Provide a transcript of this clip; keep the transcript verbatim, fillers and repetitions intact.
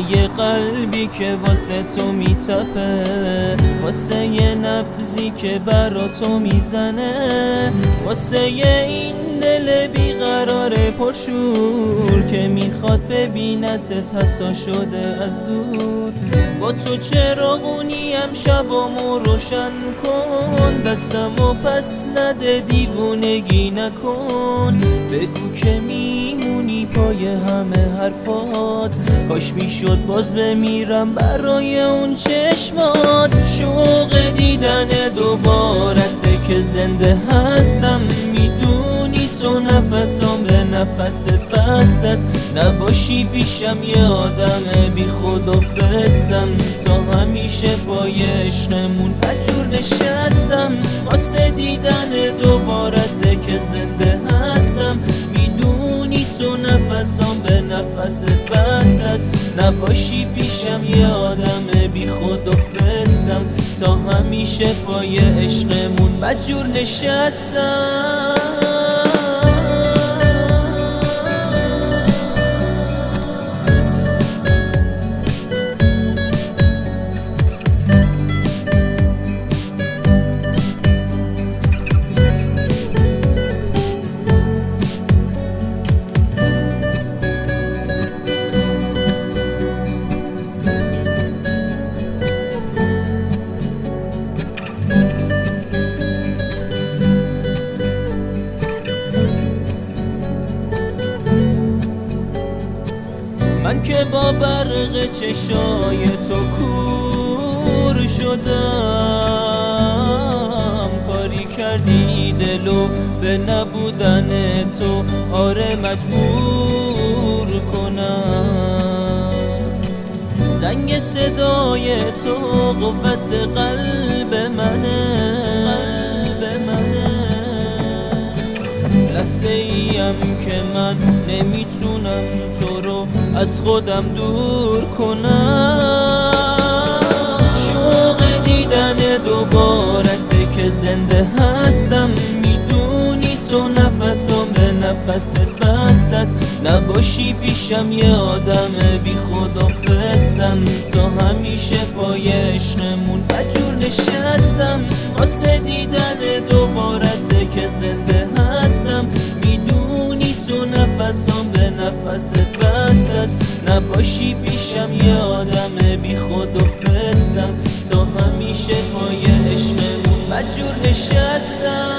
یه قلبی که واسه تو میتپه، واسه یه نبضی که برا تو میزنه، واسه یه این دل بیقرار پرشور که میخواد ببینتت حتی شده از دور. با تو چراغونیم شبامو روشن کن، دستمو پس نده دیوونگی نکن، بگو که میمونی پای همه حرفات، کاش میشد باز بمیرم برای اون چشمات. شوق دیدن دوبارته که زنده هستم، میدونی تو نفسم به نفست بست است، نباشی پیشم یه آدم بی خود و فسم، تا همیشه پای عشقمون بدجور نشستم. واسه دیدن دوبارته که زنده هستم، میدونی تو نفسم به نفست بست است، نباشی پیشم یه آدم بی خود و فسم، تا همیشه پای عشقمون بدجور نشستم. من که با برق چشای تو کور شدم، کاری کردی دلو به نبودن تو آره مجبور کنم. زنگ صدای تو قوت قلب منه، قلب منه، لحظه ایم که من نمیتونم تو رو از خودم دور کنم. شوق دیدن دوبارته که زنده هستم، میدونی تو نفسم به نفست بست است، نباشی پیشم یه آدم بی خود و فسم، تا همیشه پای عشقمون بدجور نشستم. واسه دیدن دوبارته که زنده هستم، میدونی تو نفسم به نفست بست است، نباشی پیشم یه آدم بی خود و فسم، تا همیشه پای عشقمون بدجور نشستم.